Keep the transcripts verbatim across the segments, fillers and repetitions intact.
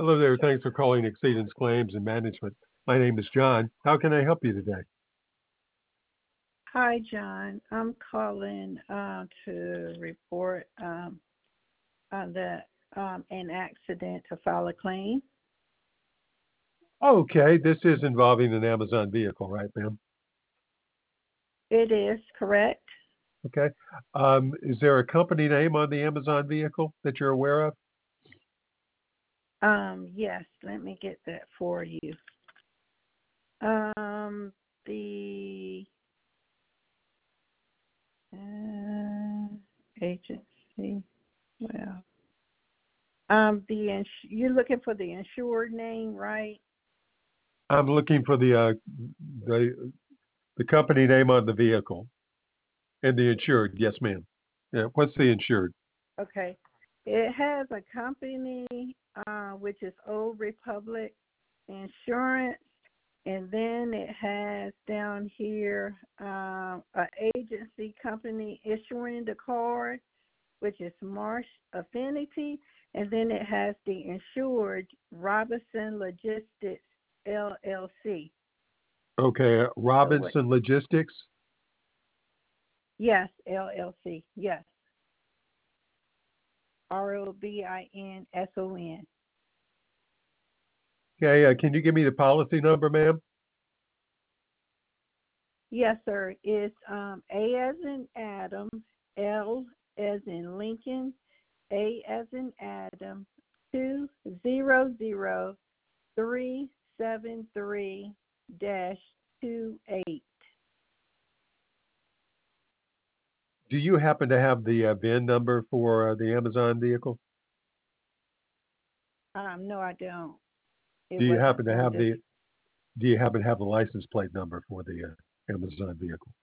Hello there. Thanks for calling Exceedance Claims and Management. My name is John. How can I help you today? Hi, John. I'm calling uh, to report um, uh, the um, an accident to file a claim. Okay, this is involving an Amazon vehicle, right, ma'am? It is correct. Okay. Um, is there a company name on the Amazon vehicle that you're aware of? Um, yes, let me get that for you. Um, the uh, agency. Well, um, the ins- you're looking for the insured name, right? I'm looking for the uh, the the company name on the vehicle and the insured. Yes, ma'am. Yeah. What's the insured? Okay. It has a company, uh, which is Old Republic Insurance, and then it has down here um, an agency company issuing the card, which is Marsh Affinity, and then it has the insured Robinson Logistics L L C. Okay, uh, So what? Robinson Logistics. Yes, L L C. Yes, R O B I N S O N. Okay, uh, can you give me the policy number, ma'am? Yes, sir. It's um, A as in Adam, L as in Lincoln, A as in Adam, two zero zero three seven three dash two eight. Do you happen to have the uh, V I N number for uh, the Amazon vehicle? Um, no, I don't. It Do you wasn't happen to on have this. the Do you happen to have the license plate number for the uh, Amazon vehicle?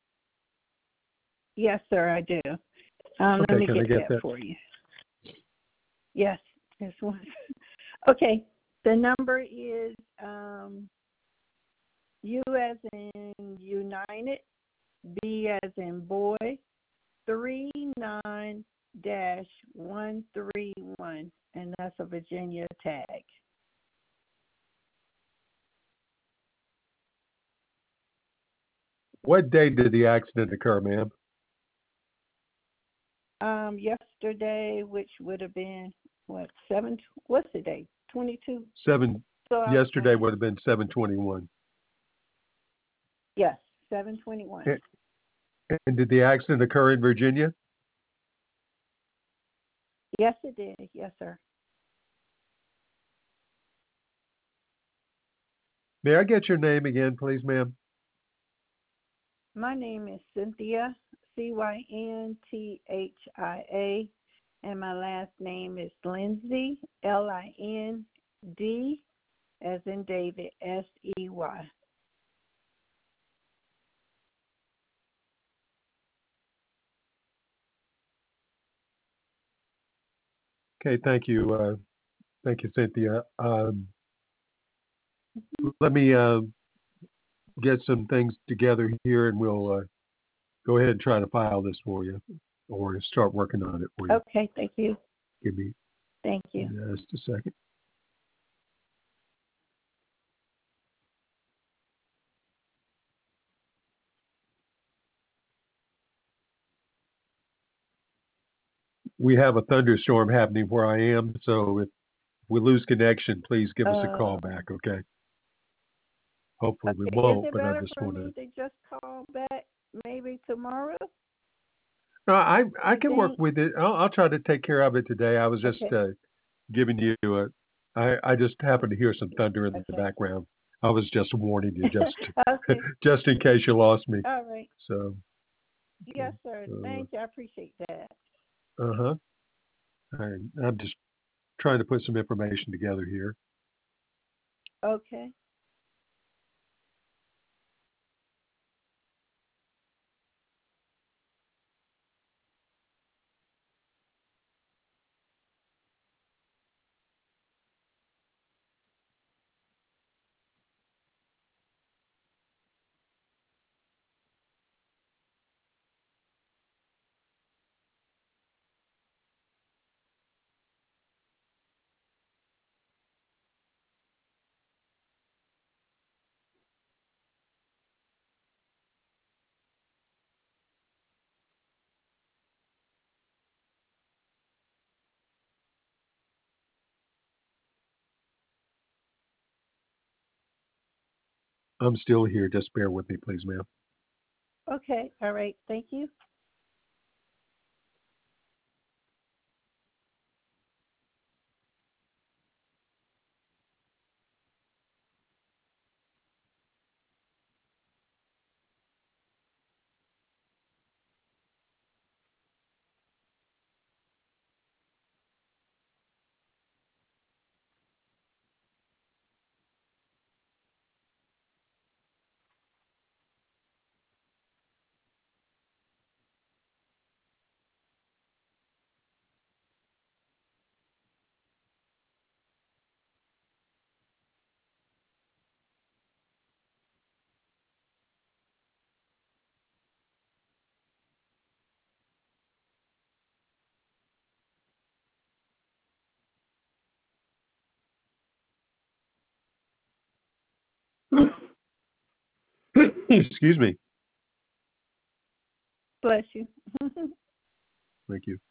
Yes, sir, I do. Um, let Okay, me can I get get that that? for you. Yes, this one. Okay, the number is um, U as in United, B as in boy, three nine dash one three one, and that's a Virginia tag. What day did the accident occur, ma'am? Um, yesterday, which would have been what seven? What's the date? Twenty two. Seven. So I was Yesterday saying would have been seven twenty-one. yes, seven twenty one. And and did the accident occur in Virginia? Yes, it did. Yes, sir. May I get your name again, please, ma'am? My name is Cynthia, C Y N T H I A, and my last name is Lindsay, L I N D, as in David, S E Y. Okay, thank you. Uh, thank you, Cynthia. Um, let me uh, get some things together here, and we'll uh, go ahead and try to file this for you, or start working on it for you. Okay, thank you. Give me Thank you. just a second. We have a thunderstorm happening where I am, so if we lose connection, please give us a call Uh, back, okay? Hopefully we okay, is won't, it but I better just for want to. me to just call back maybe tomorrow, No, I I you can work think? with it. I'll, I'll try to take care of it today. I was just Okay, uh, giving you a. I I just happened to hear some thunder in the okay. background. I was just warning you, just Okay, just in case you lost me. all right. So, okay. Yes, sir. So, Thank you. I appreciate that. uh huh. I'm just trying to put some information together here. Okay. I'm still here. Just bear with me, please, ma'am. Okay. All right. Thank you. Excuse me. Bless you. Thank you.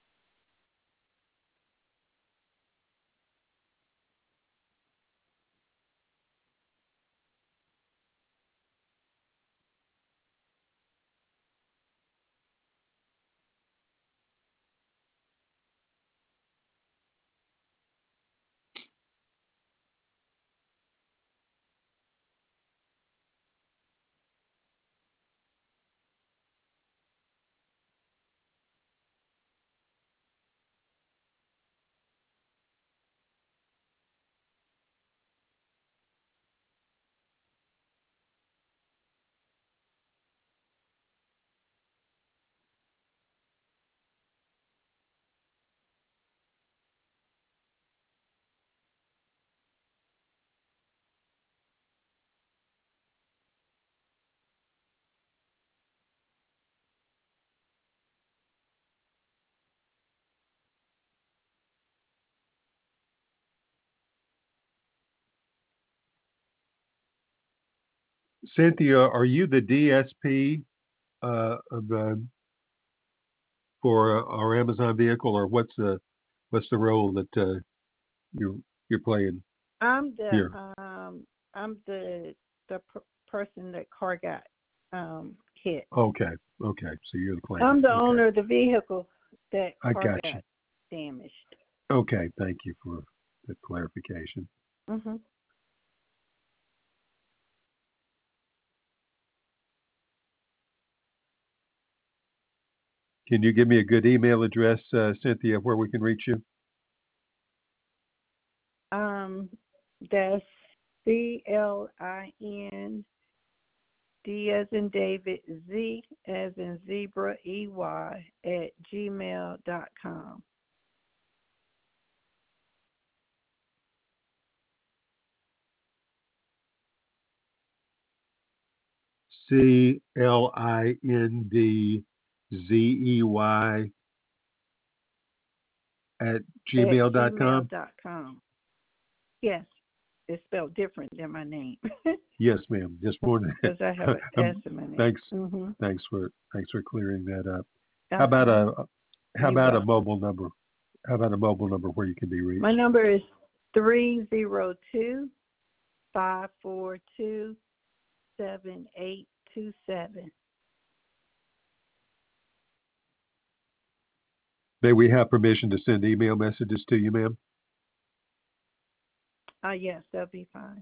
Cynthia, are you the D S P uh, of the for uh, our Amazon vehicle, or what's the what's the role that uh, you you're playing I'm the here? um I'm the the per- person that car got um hit. Okay, okay. So you're the claimant. I'm the Okay, owner of the vehicle that I car got you. got damaged. Okay, thank you for the clarification. Mhm. Can you give me a good email address, uh, Cynthia, where we can reach you? Um, that's C L I N D as in David, Z as in zebra, E Y at gmail dot com. C L I N D Z E Y at At gmail dot gmail com. dot com. Yes, it's spelled different than my name Yes, ma'am. Just wanted. because I have an S um, in my name. thanks. Mm-hmm. Thanks for thanks for clearing that up. How about Okay. a how You're about a welcome. mobile number? How about a mobile number where you can be reached? My number is three zero two, five four two, seven eight two seven. May we have permission to send email messages to you, ma'am? Uh, yes, that'll be fine.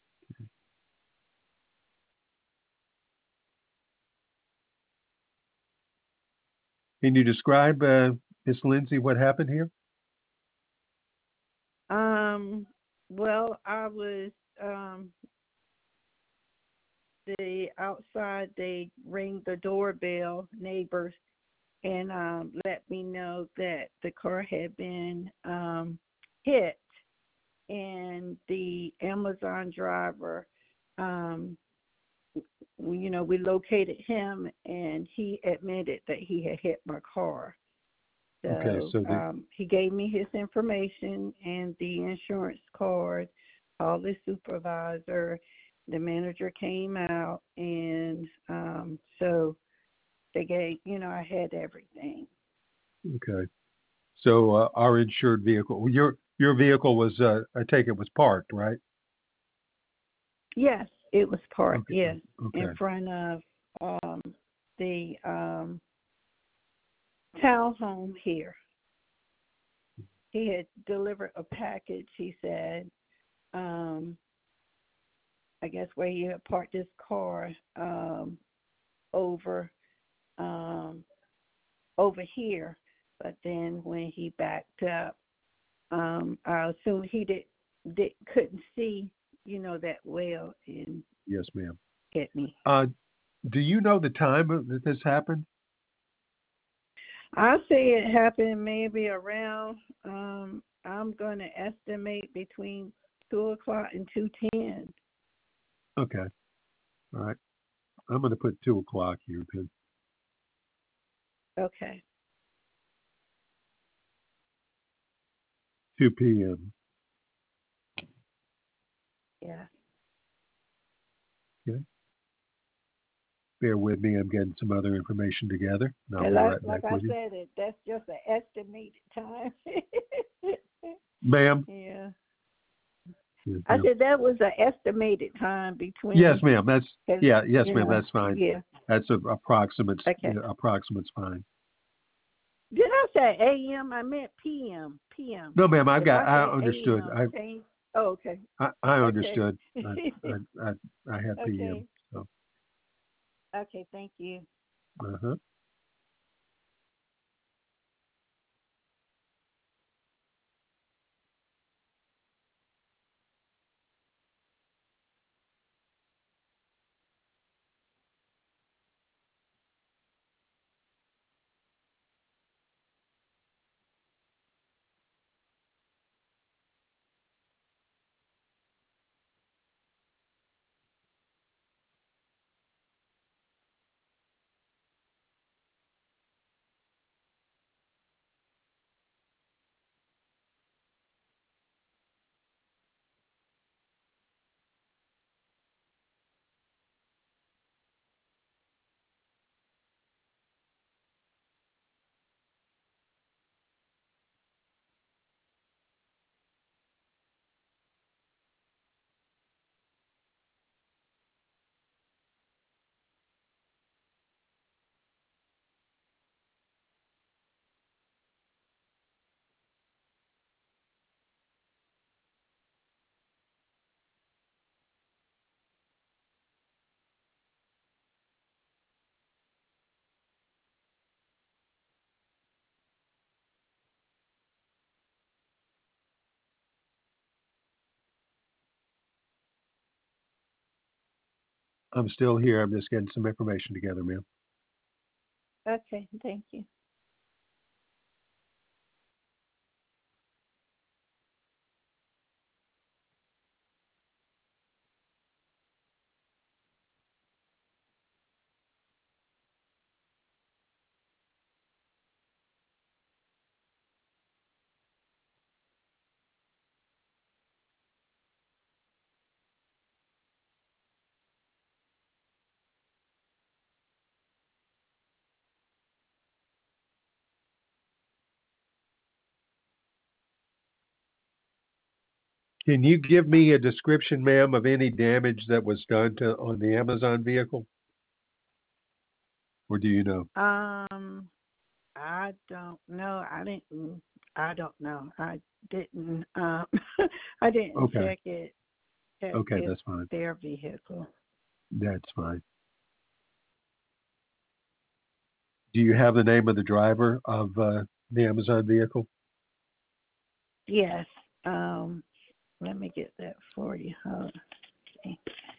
Can you describe, uh, Miss Lindsay, what happened here? Um, well, I was um the outside. They ring the doorbell, neighbors, and um let me know that the car had been um hit, and the Amazon driver, um, you know, we located him, and he admitted that he had hit my car. Okay, So so the um, he gave me his information and the insurance card, called the supervisor. The manager came out, and um, so they gave, you know, I had everything. okay, so uh, our insured vehicle, your your vehicle was, uh, I take it was parked, right? Yes, it was parked, Okay. yes, Okay. in front of um, the um, townhome here. He had delivered a package, he said, um, I guess where he had parked his car um, over um, over here. But then when he backed up, um, I assume he did, did couldn't see, you know, that well and Yes, ma'am. hit me. Uh, do you know the time that this happened? I say it happened maybe around, um, I'm going to estimate between two o'clock and two ten. Okay. All right. I'm going to put two o'clock here, then. Okay. two p.m. Yeah. Okay. Bear with me. I'm getting some other information together, and I'll And be like, right like back I with you. said, it that's just an estimated time. Ma'am? Yeah. Yes, I ma'am. said that was an estimated time between. Yes, ma'am. That's, 'cause, yeah, yes, you ma'am. know, That's fine. Yeah. That's a approximate, Okay. yeah, approximate's fine. Did I say A M? I meant P M. P M. No, ma'am, I've If got, I I say understood. A M, I, change. Oh, okay. I, I Okay. understood. I, I, I, I have P M. Okay. So, Okay. Thank you. uh-huh. I'm still here. I'm just getting some information together, ma'am. Okay. Thank you. Can you give me a description, ma'am, of any damage that was done to on the Amazon vehicle? Or do you know? Um, I don't know. I didn't. I don't know. I didn't. Um, I didn't Okay. check it. Check Okay, it, that's fine. their vehicle. That's fine. Do you have the name of the driver of uh, the Amazon vehicle? Yes. Um, let me get that for you. Hold on.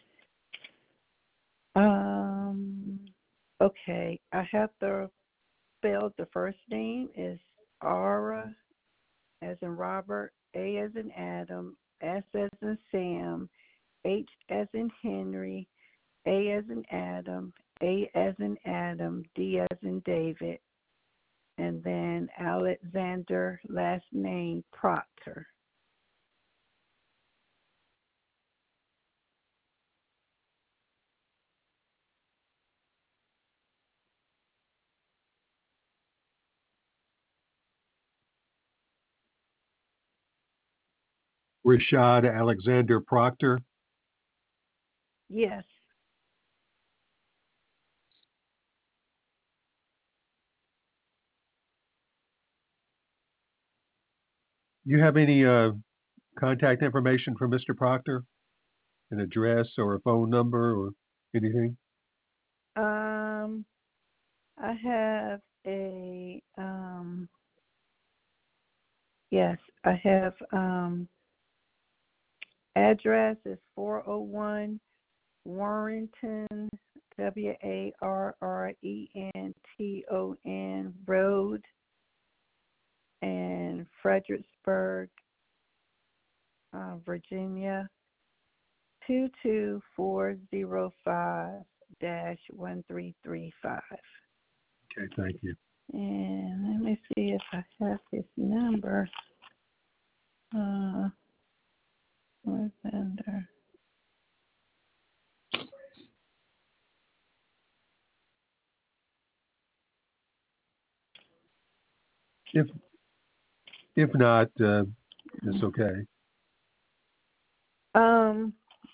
Um. Okay. I have the spelled. The first name is Aura, as in Robert, A as in Adam, S as in Sam, H as in Henry, A as in Adam, A as in Adam, D as in David, and then Alexander, last name Proctor. Rashad Alexander Proctor. Yes. You have any uh, contact information for Mister Proctor? An address or a phone number or anything? Um, I have a um. Yes, I have um. Address is four oh one Warrenton, W A R R E N T O N Road, and Fredericksburg, uh, Virginia, two two four zero five dash one three three five. Okay, thank you. And let me see if I have his number. Uh, where's under? If if not, uh, it's okay. Um,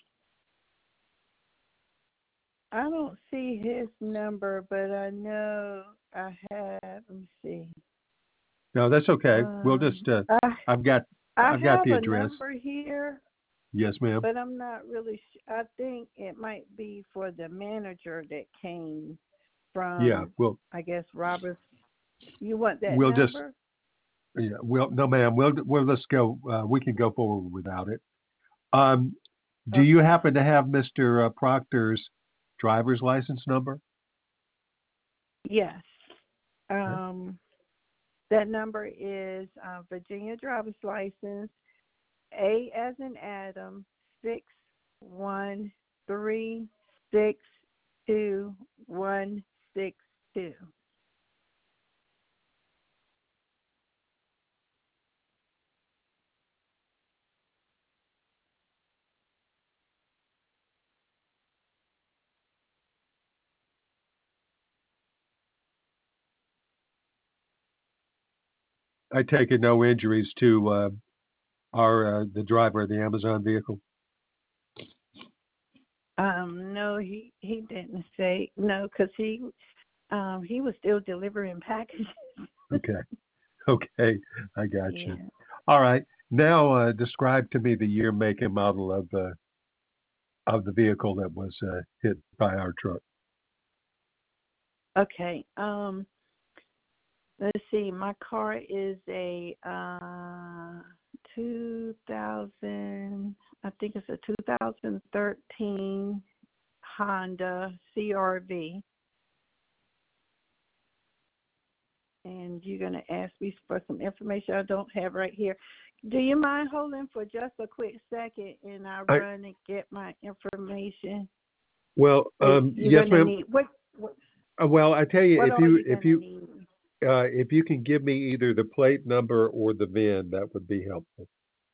I don't see his number, but I know I have. Let me see. No, that's okay. Um, We'll just. Uh, I I've got. I I've got have the a address. number here, Yes, ma'am. but I'm not really. Sh- I think it might be for the manager that came from. Yeah. Well, I guess Roberts. You want that we'll just. number? Yeah. Well, no, ma'am. We'll. We'll just go. Uh, we can go forward without it. Um, do you Okay. happen to have Mister Uh, Proctor's driver's license number? Yes. Okay. Um, that number is uh, Virginia driver's license, A as in Adam, six one three six two one six two. I take it no injuries to uh, our uh, the driver of the Amazon vehicle. Um, no, he he didn't say no because he um he was still delivering packages. Okay. Okay. I got you. Yeah. All right. Now, uh, describe to me the year, make, and model of uh, of the vehicle that was uh, hit by our truck. Okay. Um, let's see. My car is a uh two thousand. I think it's a two thousand thirteen Honda C R V. And you're going to ask me for some information I don't have right here. Do you mind holding for just a quick second and I I, run and get my information? well, um, You're yes, gonna ma'am. need what? What, Uh, well, I tell you, what if are you you if gonna you need? uh, if you can give me either the plate number or the V I N, that would be helpful.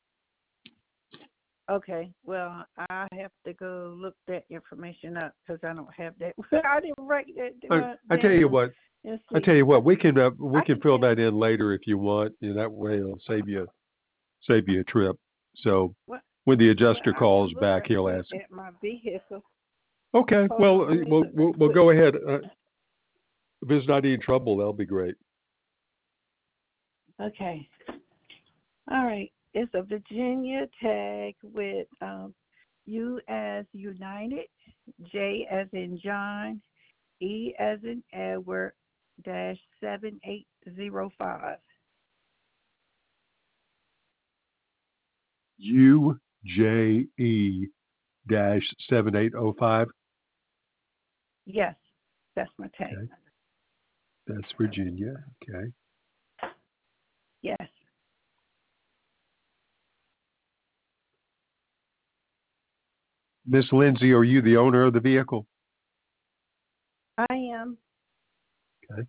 Okay. Well, I have to go look that information up because I don't have that. I didn't write that I, down. I tell you what. Let's I see. tell you what. We can uh, we I can can fill tell that you in later if you want. You know, that way it'll save you save you a trip. So what. when the Well, adjuster I can calls look back, right he'll quick ask. at my vehicle. Okay. Hold Well, on. uh, Let me we'll look we'll, right we'll quick. go ahead. Uh, if it's not any trouble, that'll be great. Okay. All right. It's a Virginia tag with um, U as United, J as in John, E as in Edward, dash seven eight zero five. U J E dash seven eight zero five. Yes, that's my tag. Okay, that's Virginia. Okay. Yes, Miss Lindsay, are you the owner of the vehicle? I am. Okay.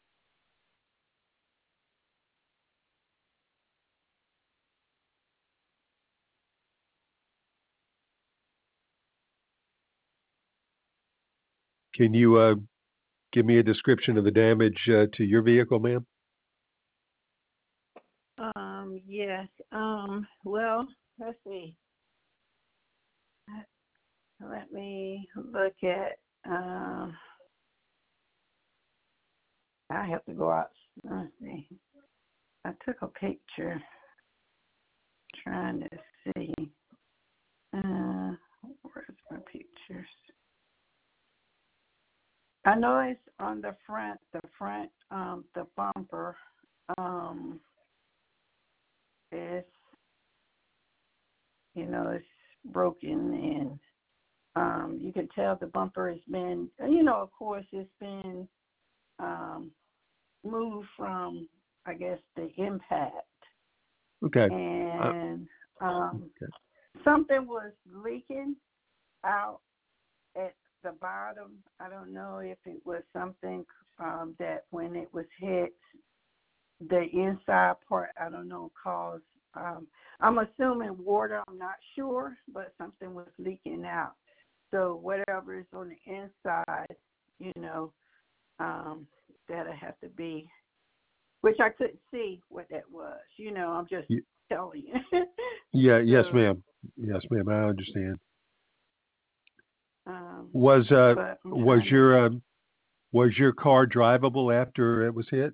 Can you uh, give me a description of the damage uh, to your vehicle, ma'am? Um, yes. Um, well, let's see. let me look at. Uh, I have to go out. Let's see. I took a picture. Trying to see. Uh, where's my pictures? I know it's on the front. The front. Um, the bumper. Um, is. You know, it's broken, and um, you can tell the bumper has been, you know, of course, it's been um, moved from, I guess, the impact. Okay. And um, okay. something was leaking out at the bottom. I don't know if it was something um, that when it was hit, the inside part, I don't know, caused. Um, I'm assuming water, I'm not sure, but something was leaking out. So whatever is on the inside, you know, um, that'll have to be, which I couldn't see what that was. You know, I'm just yeah. telling you. yeah, so, yes, ma'am. Yes, ma'am, I understand. Um, was uh was your um, was your car drivable after it was hit?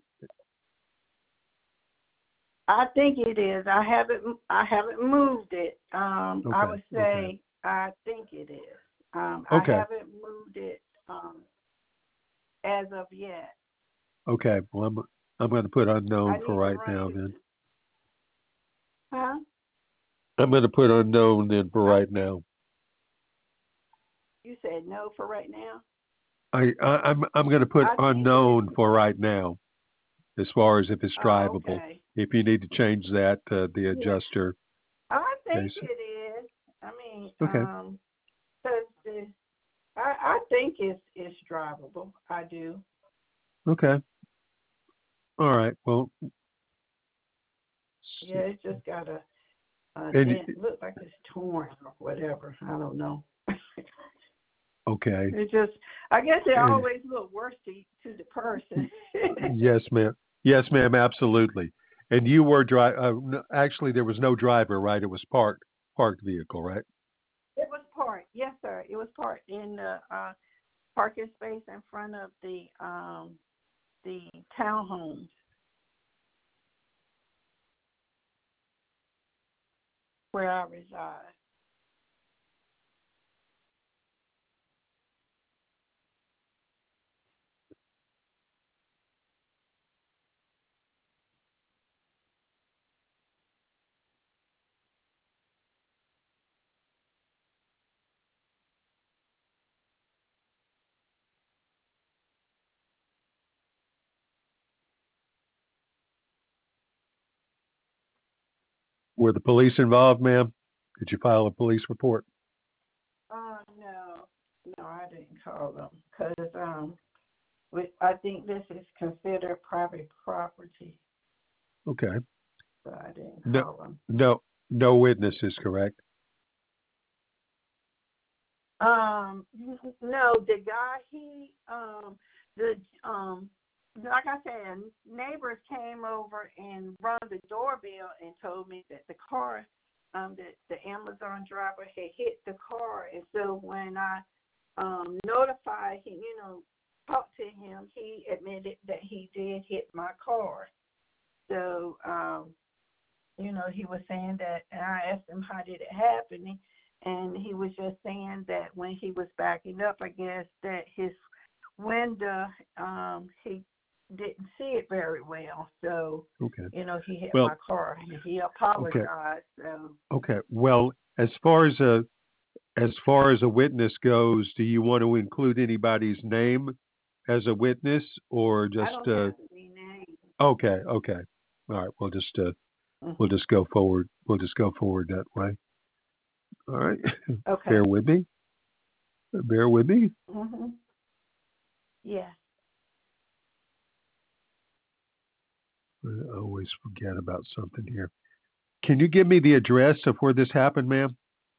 I think it is. I haven't. I haven't moved it. Um, okay. I would say okay. I think it is. Um, okay. I haven't moved it um, as of yet. Okay. Well, I'm I'm going to put unknown for right now it. then. Huh? I'm going to put unknown then for right now. You said no for right now. I, I I'm I'm going to put I unknown for right now, as far as if it's drivable. Oh, okay. If you need to change that, uh, the adjuster. Yeah. I think okay. it is. I mean, okay. um, cause the, I I think it's it's drivable. I do. Okay. All right. Well. Yeah, it just got a. a and dent. It looks like it's torn or whatever. I don't know. Okay. It just, I guess it and, always looks worse to to the person. yes, ma'am. Yes, ma'am. Absolutely. And you were dri- uh, actually, there was no driver, right? It was parked parked vehicle, right? It was parked. Yes, sir. It was parked in the uh, parking space in front of the um, the townhomes. Where I reside. Were the police involved, ma'am? Did you file a police report? Uh, no, no, I didn't call them because um, we, I think this is considered private property. Okay. So I didn't No, call them. no, no witnesses, correct? Um, no, the guy he um the um like I said, neighbors came over and rung the doorbell and told me that the car, um, that the Amazon driver had hit the car, and so when I um notified him, you know, talked to him, he admitted that he did hit my car. So um, you know, he was saying that, and I asked him how did it happen. And he was just saying that when he was backing up, I guess that his window, um, he didn't see it very well. So, okay. you know, he hit well, my car. And he apologized. Okay. So. Okay. Well, as far as a as far as a witness goes, do you want to include anybody's name as a witness, or just? I don't uh, have any name. Okay. Okay. All right. We'll just uh, Mm-hmm. we'll just go forward. We'll just go forward that way. All right. Okay. Bear with me. Bear with me. Mm-hmm. Yes. I always forget about something here. Can you give me the address of where this happened, ma'am?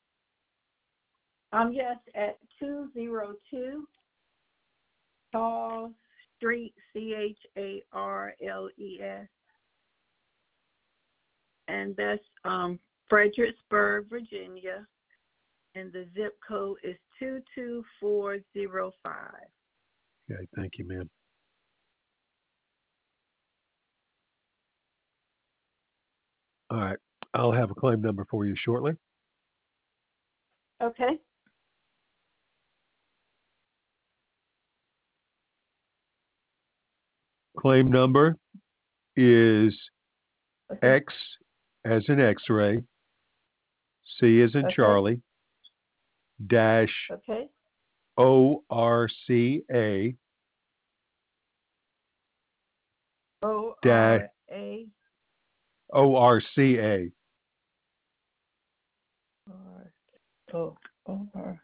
Um, yes, at two oh two Charles Street, C H A R L E S. And that's um, Fredericksburg, Virginia, and the zip code is two two four zero five. Okay, thank you, ma'am. All right, I'll have a claim number for you shortly. Okay. Claim number is Okay. X as in X-ray, C as in Okay. Charlie, dash Okay. O R C A, O dash R A O R C A, R O O R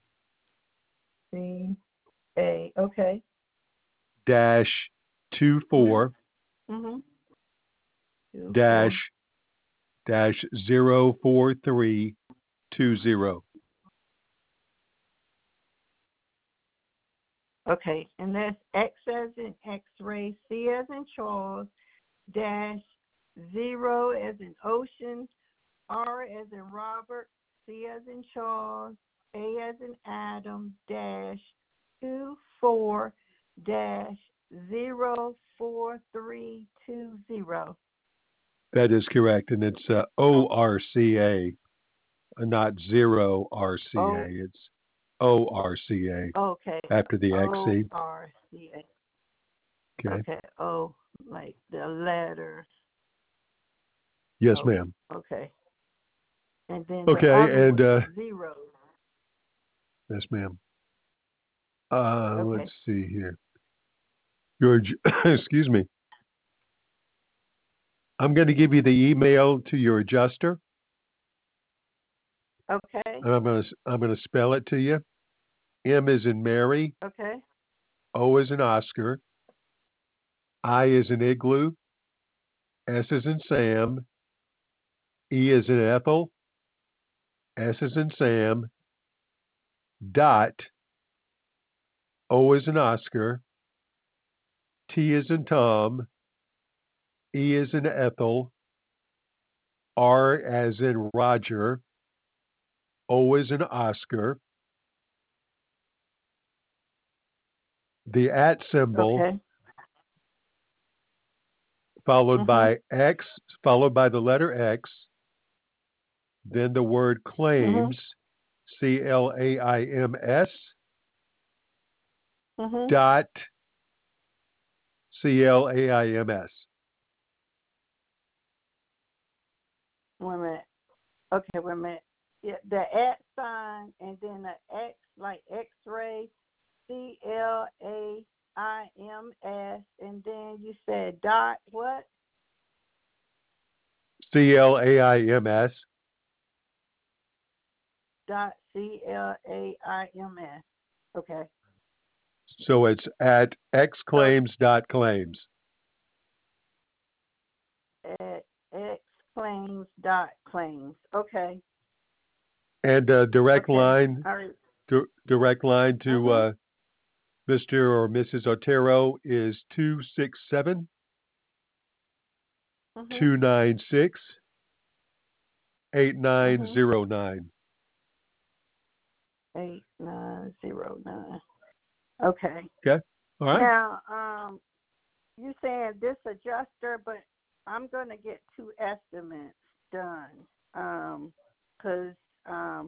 C A. Okay. dash two four, Mhm. Two dash four. dash zero four three two zero. Okay, and that's X as in X-ray, C as in Charles, dash zero as in Ocean, R as in Robert, C as in Charles, A as in Adam, dash two four dash zero four three two zero. That is correct, and it's uh, O R C A, uh, not zero R C A. Oh. It's O R C A Okay. after the X O C. R C A. Okay. Okay. O, like the letter. Yes, O. ma'am. Okay. And then Okay, the other and one uh, is zero. yes, ma'am. Uh, Okay. let's see here. George, excuse me. I'm going to give you the email to your adjuster. Okay. And I'm going to I'm going to spell it to you. M is in Mary. Okay. O is in Oscar. I is in Igloo. S is in Sam. E is in Ethel. S is in Sam. Dot. O is in Oscar. T is in Tom. E is in Ethel. R as in Roger. O is in Oscar. The at symbol Okay. followed Mhm. by X, followed by the letter X, then the word claims, C L A I M S, Mhm. dot C L A I M S. Wait a minute. Okay, wait a minute. Yeah, the at sign and then the X like X-ray, C L A I M S, and then you said dot what? C L A I M S. Dot C L A I M S. Okay. So it's at So xclaims dot claims. at xclaims dot claims. Okay. And uh, direct Okay. line, All right. di- direct line to Mhm. uh, Mister or Missus Otero is two six seven, Mhm. two nine six, eight nine Mhm. zero nine. Eight nine zero nine. Okay. Okay. All right. Now, um, you saying this adjuster, but I'm going to get two estimates done. Um, cause um,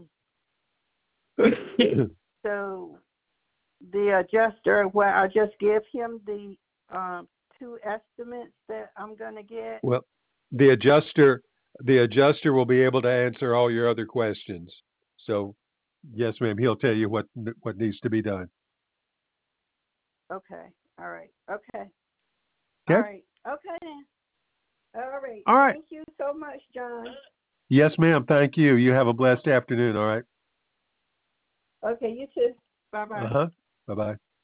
so the adjuster, well, I'll just give him the um two estimates that I'm going to get. Well, the adjuster, the adjuster will be able to answer all your other questions. So, yes, ma'am, he'll tell you what what needs to be done. Okay. All right. Okay. Okay. All right. Okay then. All right. All right. Thank you so much, John. Yes, ma'am. Thank you. You have a blessed afternoon. All right. Okay. You too. Bye bye. Uh huh. Bye bye.